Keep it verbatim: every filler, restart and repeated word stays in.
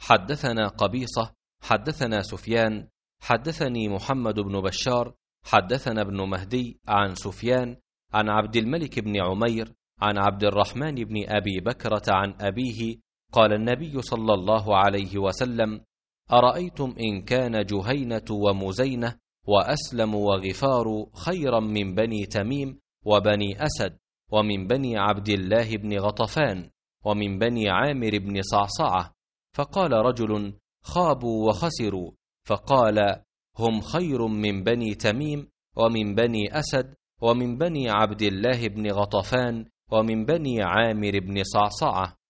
حدثنا قبيصة حدثنا سفيان حدثني محمد بن بشار حدثنا ابن مهدي عن سفيان عن عبد الملك بن عمير عن عبد الرحمن بن أبي بكرة عن أبيه قال النبي صلى الله عليه وسلم: أرأيتم إن كان جهينة ومزينة وأسلم وغفار خيرا من بني تميم وبني أسد ومن بني عبد الله بن غطفان ومن بني عامر بن صعصعة؟ فقال رجل: خابوا وخسروا. فقال: هم خير من بني تميم ومن بني أسد ومن بني عبد الله بن غطفان ومن بني عامر بن صعصعة.